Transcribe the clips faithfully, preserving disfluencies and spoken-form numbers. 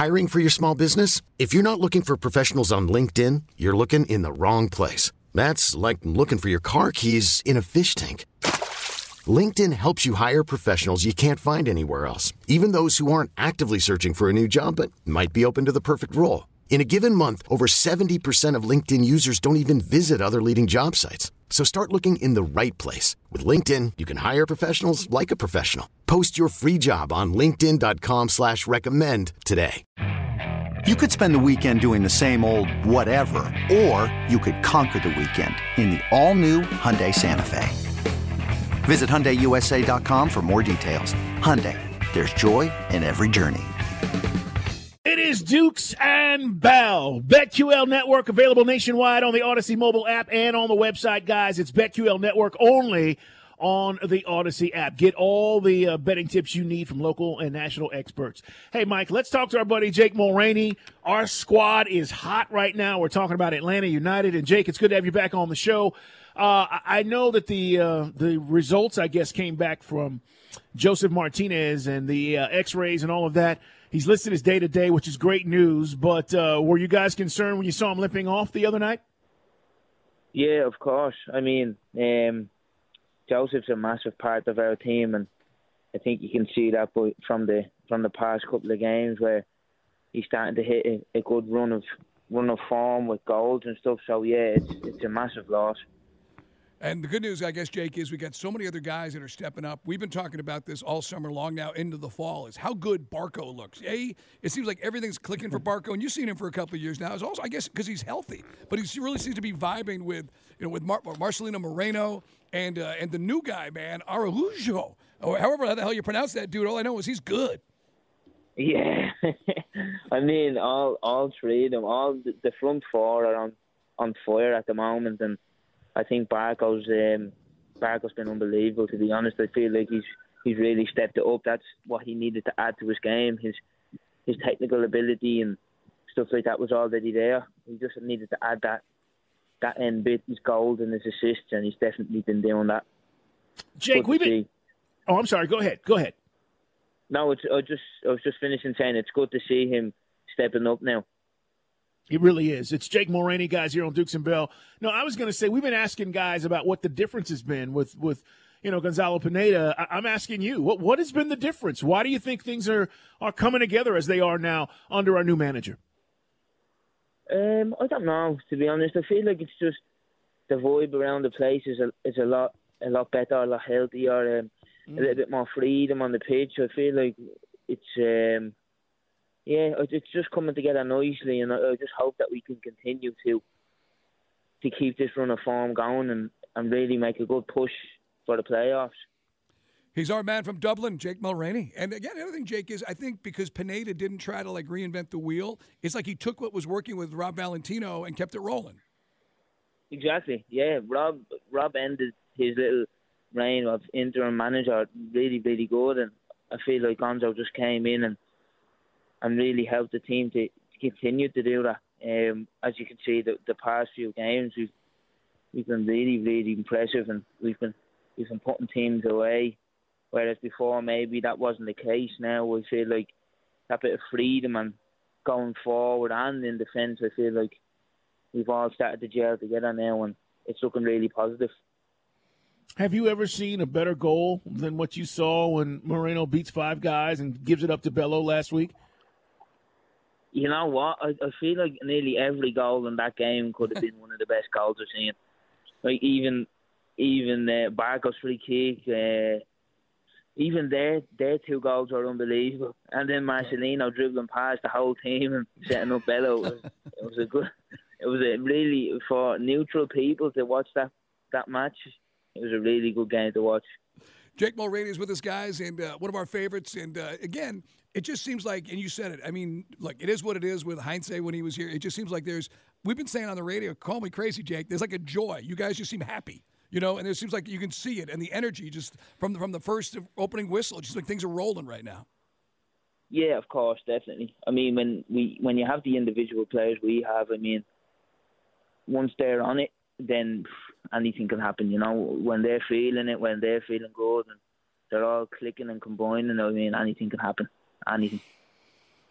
Hiring for your small business? If you're not looking for professionals on LinkedIn, you're looking in the wrong place. That's like looking for your car keys in a fish tank. LinkedIn helps you hire professionals you can't find anywhere else, even those who aren't actively searching for a new job but might be open to the perfect role. In a given month, over seventy percent of LinkedIn users don't even visit other leading job sites. So start looking in the right place. With LinkedIn, you can hire professionals like a professional. Post your free job on linkedin dot com slash recommend today. You could spend the weekend doing the same old whatever, or you could conquer the weekend in the all-new Hyundai Santa Fe. Visit Hyundai U S A dot com for more details. Hyundai, there's joy in every journey. It is Dukes and Bell. BetQL Network available nationwide on the Odyssey mobile app and on the website, guys. It's BetQL Network only on the Odyssey app. Get all the uh, betting tips you need from local and national experts. Hey, Mike, let's talk to our buddy Jake Mulroney. Our squad is hot right now. We're talking about Atlanta United. And, Jake, it's good to have you back on the show. Uh, I know that the uh, the results, I guess, came back from Joseph Martinez and the uh, x-rays and all of that. He's listed as day-to-day, which is great news. But uh, were you guys concerned when you saw him limping off the other night? Yeah, of course. I mean, um, Joseph's a massive part of our team, and I think you can see that from the from the past couple of games where he's starting to hit a, a good run of run of form with goals and stuff. So yeah, it's it's a massive loss. And the good news, I guess, Jake, is we got so many other guys that are stepping up. We've been talking about this all summer long now into the fall, is how good Barco looks. A, it seems like everything's clicking for Barco, and you've seen him for a couple of years now. It's also, I guess, because he's healthy. But he really seems to be vibing with, you know, with Mar- Marcelino Moreno and uh, and the new guy, man, Araujo. Or however the hell you pronounce that dude, all I know is he's good. Yeah. I mean, all all three of them, all the, the front four are on, on fire at the moment, and I think Barco's um, Barco's been unbelievable. To be honest, I feel like he's he's really stepped it up. That's what he needed to add to his game. His his technical ability and stuff like that was already there. He just needed to add that that end bit, his goals and his assists, and he's definitely been doing that. Jake, we've been. Oh, I'm sorry. Go ahead. Go ahead. No, it's I just I was just finishing saying it's good to see him stepping up now. It really is. It's Jake Mulroney, guys, here on Dukes and Bell. No, I was going to say, we've been asking guys about what the difference has been with, with you know, Gonzalo Pineda. I- I'm asking you, what what has been the difference? Why do you think things are, are coming together as they are now under our new manager? Um, I don't know, to be honest. I feel like it's just the vibe around the place is a, is a lot a lot better, a lot healthier, um, mm. a little bit more freedom on the pitch. I feel like it's... Um, Yeah, it's just coming together nicely, and I just hope that we can continue to to keep this run of form going and, and really make a good push for the playoffs. He's our man from Dublin, Jake Mulroney. And again, the other thing, Jake, is I think because Pineda didn't try to like reinvent the wheel, it's like he took what was working with Rob Valentino and kept it rolling. Exactly, yeah. Rob Rob ended his little reign of interim manager really, really good, and I feel like Gonzo just came in and and really helped the team to, to continue to do that. Um, as you can see, the, the past few games, we've we've been really, really impressive, and we've been we've been putting teams away. Whereas before, maybe that wasn't the case. Now we feel like that bit of freedom and going forward and in defence, I feel like we've all started to gel together now, and it's looking really positive. Have you ever seen a better goal than what you saw when Moreno beats five guys and gives it up to Bello last week? You know what? I, I feel like nearly every goal in that game could have been one of the best goals I've seen. Like even even uh, Barco's free kick, uh, even their their two goals were unbelievable. And then Marcelino dribbling past the whole team and setting up Bello. It was, it was a good. It was a really, for neutral people to watch that that match. It was a really good game to watch. Jake Mulroney is with us, guys, and uh, one of our favorites. And, uh, again, it just seems like, and you said it, I mean, look, it is what it is with Heinze when he was here. It just seems like there's, we've been saying on the radio, call me crazy, Jake, there's like a joy. You guys just seem happy, you know, and it seems like you can see it. And the energy just from the, from the first opening whistle, it's just like things are rolling right now. Yeah, of course, definitely. I mean, when we when you have the individual players we have, I mean, once they're on it, then anything can happen, you know. When they're feeling it, when they're feeling good, and they're all clicking and combining, I mean, anything can happen. Anything.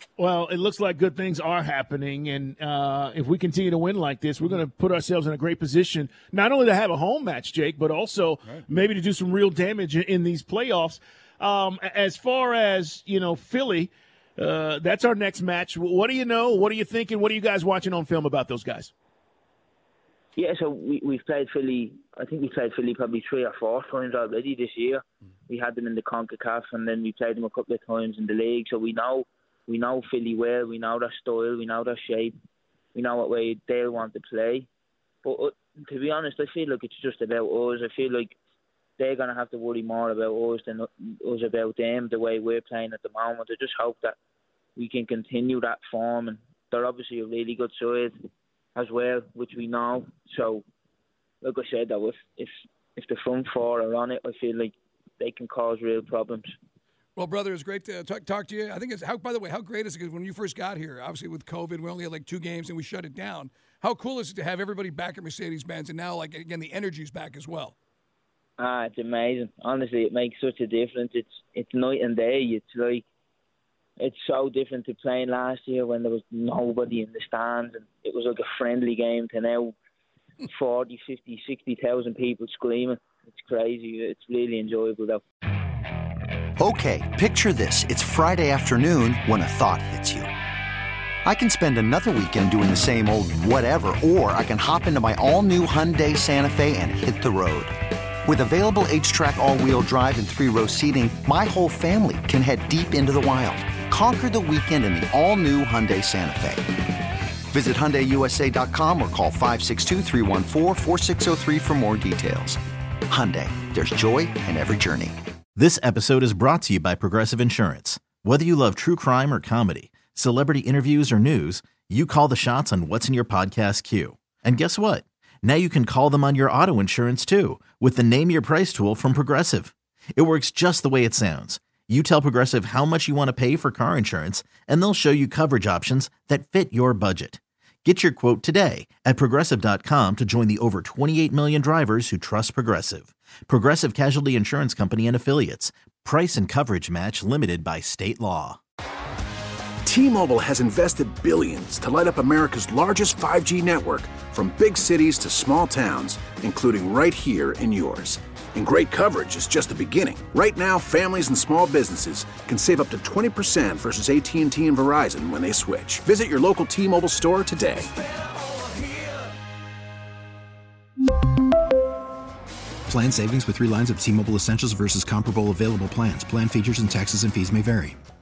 Well, it looks like good things are happening, and uh, if we continue to win like this, we're going to put ourselves in a great position, not only to have a home match, Jake, but also right. maybe to do some real damage in, in these playoffs. Um, as far as, you know, Philly, uh, that's our next match. What do you know? What are you thinking? What are you guys watching on film about those guys? Yeah, so we, we've played Philly, I think we played Philly probably three or four times already this year. We had them in the CONCACAF, and then we played them a couple of times in the league, so we know we know Philly well, we know their style, we know their shape, we know what way they'll want to play. But uh, to be honest, I feel like it's just about us. I feel like they're going to have to worry more about us than us about them, the way we're playing at the moment. I just hope that we can continue that form, and they're obviously a really good side as well, which we know. So, like I said, though, if, if, if the front four are on it, I feel like they can cause real problems. Well, brother, it's great to talk, talk to you. I think it's, how, by the way, how great is it? Because when you first got here, obviously with COVID, we only had like two games and we shut it down. How cool is it to have everybody back at Mercedes-Benz, and now, like, again, the energy's back as well? Ah, it's amazing. Honestly, it makes such a difference. It's it's night and day. It's like, it's so different to playing last year when there was nobody in the stands, and it was like a friendly game, to now forty, fifty, sixty thousand people screaming. It's crazy. It's really enjoyable, though. Okay, picture this. It's Friday afternoon when a thought hits you. I can spend another weekend doing the same old whatever, or I can hop into my all-new Hyundai Santa Fe and hit the road. With available H-Track all-wheel drive and three-row seating, my whole family can head deep into the wild. Conquer the weekend in the all-new Hyundai Santa Fe. Visit Hyundai U S A dot com or call five six two, three one four, four six zero three for more details. Hyundai, there's joy in every journey. This episode is brought to you by Progressive Insurance. Whether you love true crime or comedy, celebrity interviews or news, you call the shots on what's in your podcast queue. And guess what? Now you can call them on your auto insurance too, with the Name Your Price tool from Progressive. It works just the way it sounds. You tell Progressive how much you want to pay for car insurance, and they'll show you coverage options that fit your budget. Get your quote today at Progressive dot com to join the over twenty-eight million drivers who trust Progressive. Progressive Casualty Insurance Company and Affiliates. Price and coverage match limited by state law. T-Mobile has invested billions to light up America's largest five G network, from big cities to small towns, including right here in yours. And great coverage is just the beginning. Right now, families and small businesses can save up to twenty percent versus A T and T and Verizon when they switch. Visit your local T-Mobile store today. Plan savings with three lines of T-Mobile Essentials versus comparable available plans. Plan features and taxes and fees may vary.